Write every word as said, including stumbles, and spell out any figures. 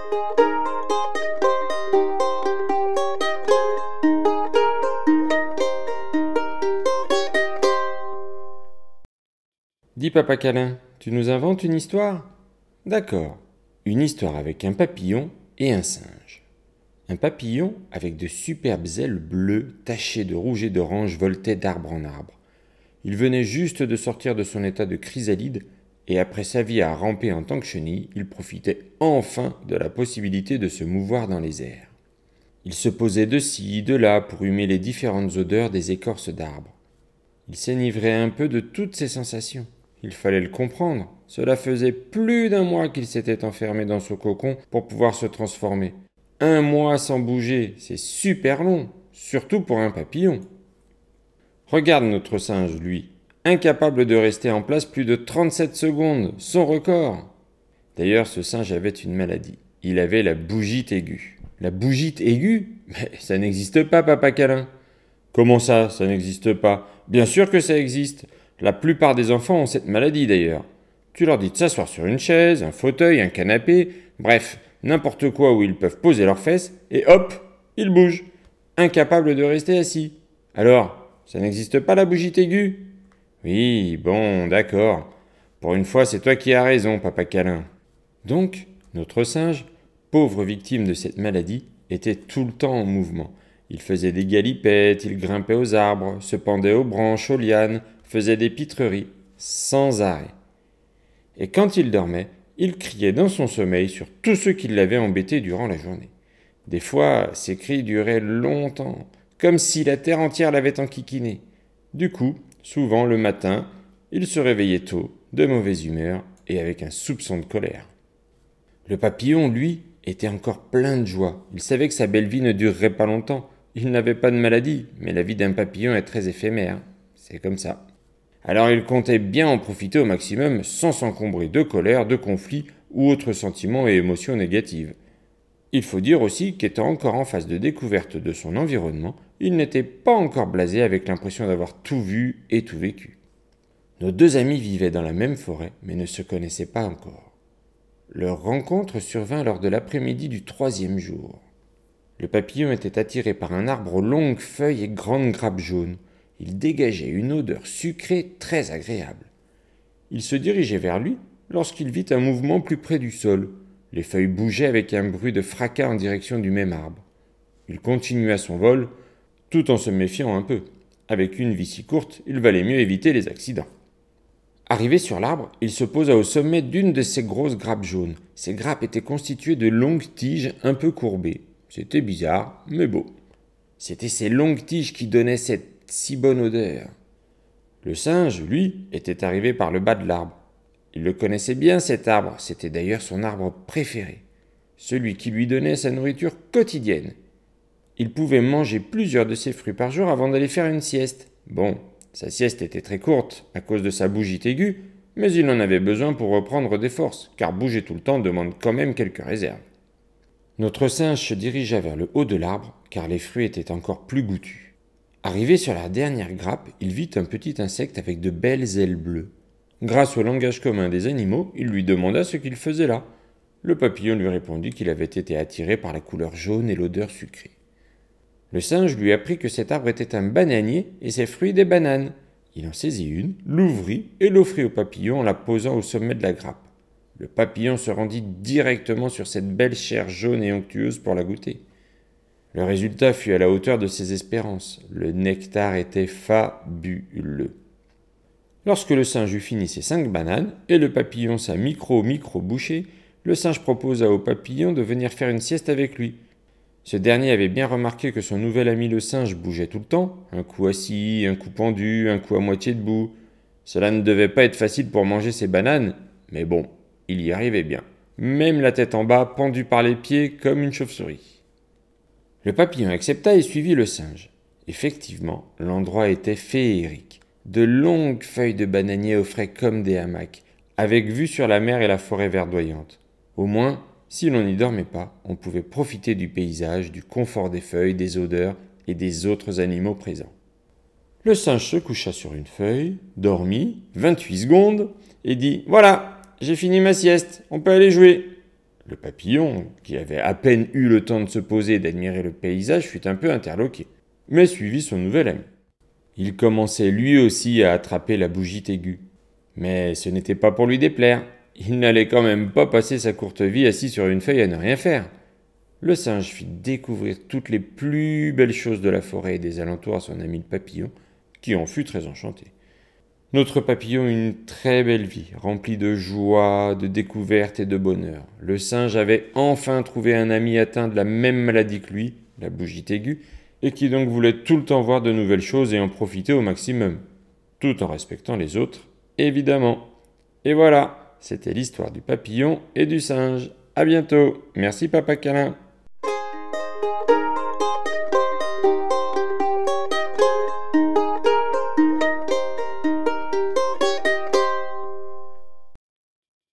Dis papa câlin, tu nous inventes une histoire ? D'accord, une histoire avec un papillon et un singe. Un papillon avec de superbes ailes bleues tachées de rouge et d'orange voltait d'arbre en arbre. Il venait juste de sortir de son état de chrysalide et après sa vie à ramper en tant que chenille, il profitait enfin de la possibilité de se mouvoir dans les airs. Il se posait de ci, de là pour humer les différentes odeurs des écorces d'arbres. Il s'enivrait un peu de toutes ces sensations. Il fallait le comprendre. Cela faisait plus d'un mois qu'il s'était enfermé dans ce cocon pour pouvoir se transformer. Un mois sans bouger, c'est super long, surtout pour un papillon. Regarde notre singe, lui, incapable de rester en place plus de trente-sept secondes, son record. D'ailleurs, ce singe avait une maladie. Il avait la bougite aiguë. La bougite aiguë ? Mais ça n'existe pas, papa câlin. Comment ça, ça n'existe pas ? Bien sûr que ça existe. La plupart des enfants ont cette maladie d'ailleurs. Tu leur dis de s'asseoir sur une chaise, un fauteuil, un canapé, bref, n'importe quoi où ils peuvent poser leurs fesses, et hop, ils bougent, incapables de rester assis. Alors, ça n'existe pas la bougite aiguë ? Oui, bon, d'accord. Pour une fois, c'est toi qui as raison, papa câlin. Donc, notre singe, pauvre victime de cette maladie, était tout le temps en mouvement. Il faisait des galipettes, il grimpait aux arbres, se pendait aux branches, aux lianes, faisait des pitreries, sans arrêt. Et quand il dormait, il criait dans son sommeil sur tous ceux qui l'avaient embêté durant la journée. Des fois, ces cris duraient longtemps, comme si la terre entière l'avait enquiquiné. Du coup, souvent le matin, il se réveillait tôt, de mauvaise humeur et avec un soupçon de colère. Le papillon, lui, était encore plein de joie. Il savait que sa belle vie ne durerait pas longtemps. Il n'avait pas de maladie, mais la vie d'un papillon est très éphémère. C'est comme ça. Alors il comptait bien en profiter au maximum sans s'encombrer de colère, de conflits ou autres sentiments et émotions négatives. Il faut dire aussi qu'étant encore en phase de découverte de son environnement, il n'était pas encore blasé avec l'impression d'avoir tout vu et tout vécu. Nos deux amis vivaient dans la même forêt, mais ne se connaissaient pas encore. Leur rencontre survint lors de l'après-midi du troisième jour. Le papillon était attiré par un arbre aux longues feuilles et grandes grappes jaunes. Il dégageait une odeur sucrée très agréable. Il se dirigeait vers lui lorsqu'il vit un mouvement plus près du sol. Les feuilles bougeaient avec un bruit de fracas en direction du même arbre. Il continua son vol, tout en se méfiant un peu. Avec une vie si courte, il valait mieux éviter les accidents. Arrivé sur l'arbre, il se posa au sommet d'une de ces grosses grappes jaunes. Ces grappes étaient constituées de longues tiges un peu courbées. C'était bizarre, mais beau. C'étaient ces longues tiges qui donnaient cette si bonne odeur. Le singe, lui, était arrivé par le bas de l'arbre. Il le connaissait bien, cet arbre. C'était d'ailleurs son arbre préféré. Celui qui lui donnait sa nourriture quotidienne. Il pouvait manger plusieurs de ses fruits par jour avant d'aller faire une sieste. Bon, sa sieste était très courte à cause de sa bougite aiguë, mais il en avait besoin pour reprendre des forces, car bouger tout le temps demande quand même quelques réserves. Notre singe se dirigea vers le haut de l'arbre, car les fruits étaient encore plus goûtus. Arrivé sur la dernière grappe, il vit un petit insecte avec de belles ailes bleues. Grâce au langage commun des animaux, il lui demanda ce qu'il faisait là. Le papillon lui répondit qu'il avait été attiré par la couleur jaune et l'odeur sucrée. Le singe lui apprit que cet arbre était un bananier et ses fruits des bananes. Il en saisit une, l'ouvrit et l'offrit au papillon en la posant au sommet de la grappe. Le papillon se rendit directement sur cette belle chair jaune et onctueuse pour la goûter. Le résultat fut à la hauteur de ses espérances. Le nectar était fabuleux. Lorsque le singe eut fini ses cinq bananes et le papillon sa micro-micro-bouchée, le singe proposa au papillon de venir faire une sieste avec lui. Ce dernier avait bien remarqué que son nouvel ami le singe bougeait tout le temps, un coup assis, un coup pendu, un coup à moitié debout. Cela ne devait pas être facile pour manger ses bananes, mais bon, il y arrivait bien, même la tête en bas, pendue par les pieds comme une chauve-souris. Le papillon accepta et suivit le singe. Effectivement, l'endroit était féerique. De longues feuilles de bananier offraient comme des hamacs, avec vue sur la mer et la forêt verdoyante. Au moins, si l'on n'y dormait pas, on pouvait profiter du paysage, du confort des feuilles, des odeurs et des autres animaux présents. Le singe se coucha sur une feuille, dormit vingt-huit secondes et dit « Voilà, j'ai fini ma sieste, on peut aller jouer !» Le papillon, qui avait à peine eu le temps de se poser et d'admirer le paysage, fut un peu interloqué, mais suivit son nouvel ami. Il commençait lui aussi à attraper la bougie aiguë. Mais ce n'était pas pour lui déplaire. Il n'allait quand même pas passer sa courte vie assis sur une feuille à ne rien faire. Le singe fit découvrir toutes les plus belles choses de la forêt et des alentours à son ami le papillon, qui en fut très enchanté. Notre papillon eut une très belle vie, remplie de joie, de découvertes et de bonheur. Le singe avait enfin trouvé un ami atteint de la même maladie que lui, la bougie aiguë, et qui donc voulait tout le temps voir de nouvelles choses et en profiter au maximum, tout en respectant les autres, évidemment. Et voilà, c'était l'histoire du papillon et du singe. À bientôt. Merci Papa Câlin.